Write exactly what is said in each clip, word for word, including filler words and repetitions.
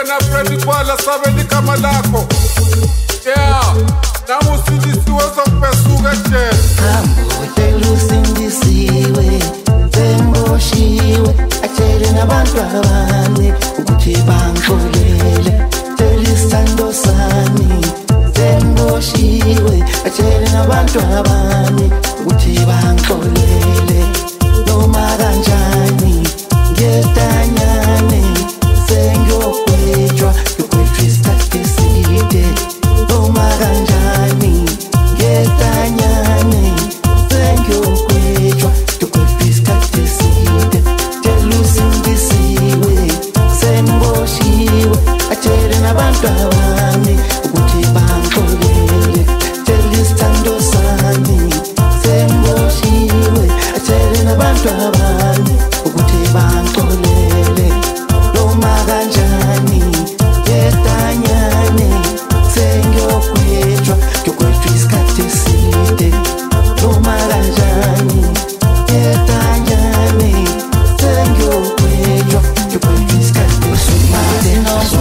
wena Freddy Kwala sabeni kama lako. Yeah, namu sindisiwe zokupesuka ejele. Amutela usindisiwe, semboshiwe, atshele nabantu abanye ukuthi bangixolele. Tshela isithando sami, semboshiwe, atshele nabantu abanye ukuthi bangixolele. Noma kanjani ngiyedanyane sengiyokwetshwa yokwetshwa isikhathi eside. Noma kanjani ngiyedanyane sengiyokwetshwa yokwetshwa isikhathi eside. Tshela usindisiwe, semboshiwe, atshele nabantu abanye ukuthi bangixolele. Tshela isithando sami, semboshiwe, atshele nabantu abanye ukuthi bangixolele. Noma kanjani ngiyedanyane sengiyokwetshwa yokwetshwa isikhathi eside. Noma kanjani ngiyedanyane sengiyokwetshwa yokwetshwa isikhathi eside.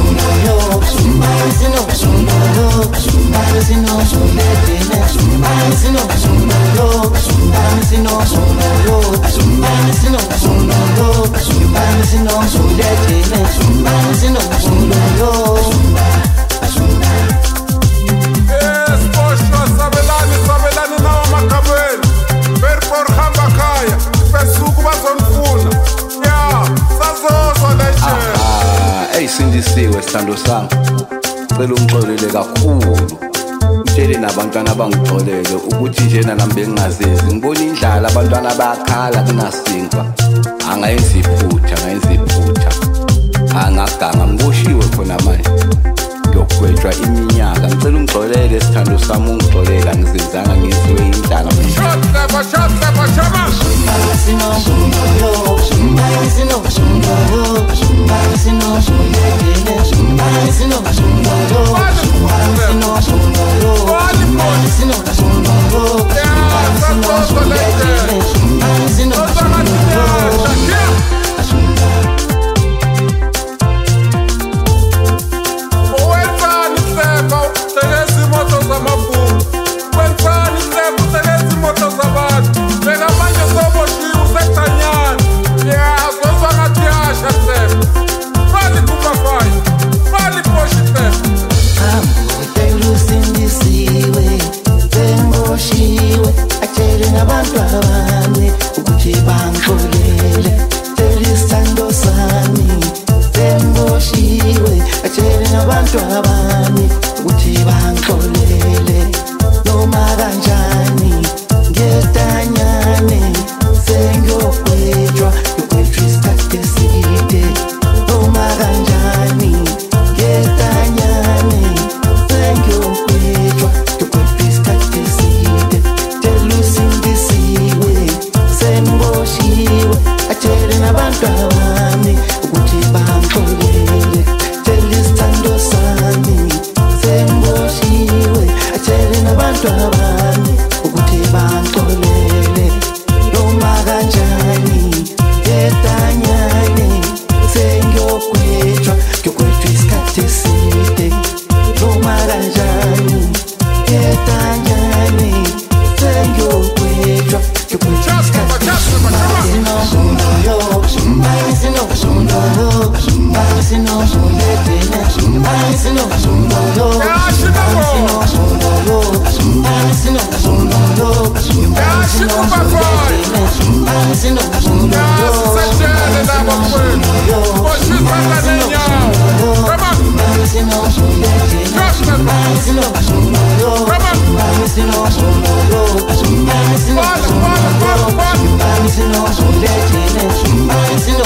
Yes, Poshwa sabelani sabelani nawo makabeni. Verpor hamba kaya, besuku bazonifuna. Yeah, sazozo lejele. Ah, ey sindisiwe sithando sami. Cela ungixolele kakhulu. Utshele nabantwana abangixolele ukuthi njena nami bengingazenzi. Ngibona indlala abantwana bayakhala kunasinkwa. Angayenzi iphutha, angayenzi iphutha. Angaganga ngiboshiwe khona manje. Ngiyokwetshwa iminyaka. Ngicela ungixolele sithando sami ungixolele angizenzanga ngiziwe indlala manje. Shot never, shot never, shama. Come on.